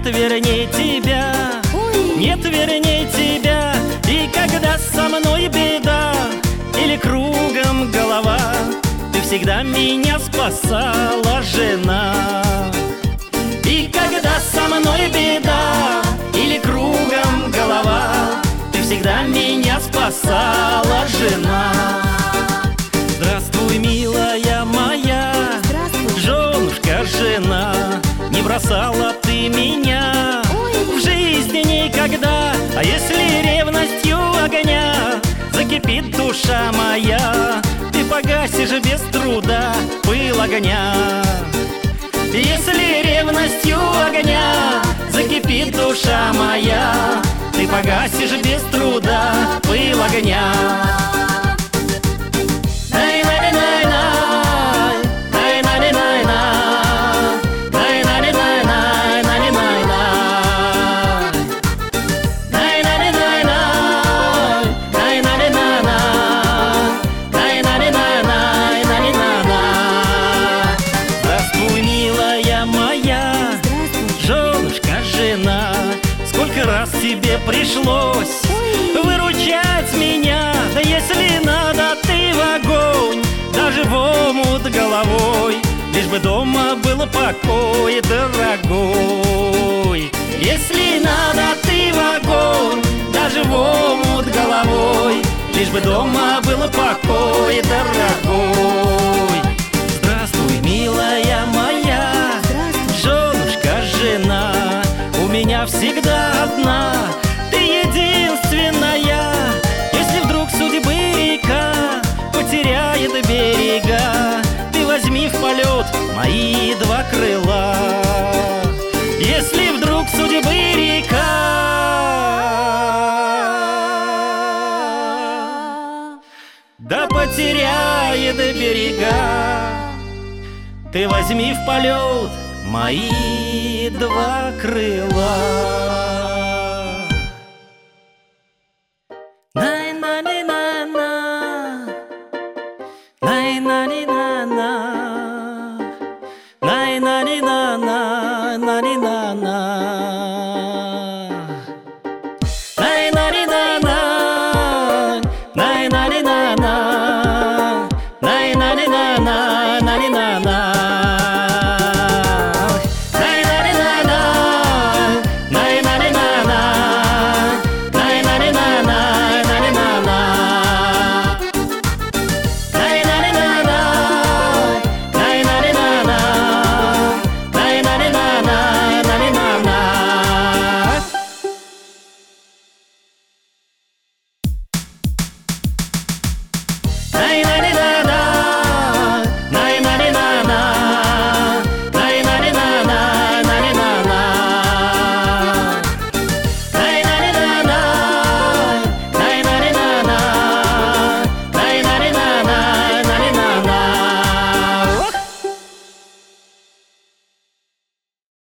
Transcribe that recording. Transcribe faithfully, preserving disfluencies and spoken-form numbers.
вернее тебя, нет вернее тебя. И когда со мной беда или кругом голова, ты всегда меня спасала, жена. И когда со мной беда или кругом голова, ты всегда меня спасала, жена. Здравствуй, милая моя, женушка, жена. Не бросала ты меня в жизни никогда. А если ревностью огня закипит душа моя, ты погасишь без труда пыл огня. Если ревностью огня закипит душа моя, ты погасишь без труда пыл огня. Сколько раз тебе пришлось выручать меня, да если надо, ты в огонь, даже в омут головой, лишь бы дома был покой, дорогой. Если надо, ты в огонь, даже в омут головой, лишь бы дома был покой, дорогой. Здравствуй, милая моя, женушка, жена. У меня всегда одна, ты единственная. Если вдруг судьбы река потеряет берега, ты возьми в полет мои два крыла. Если вдруг судьбы река да потеряет берега, ты возьми в полет мои два крыла.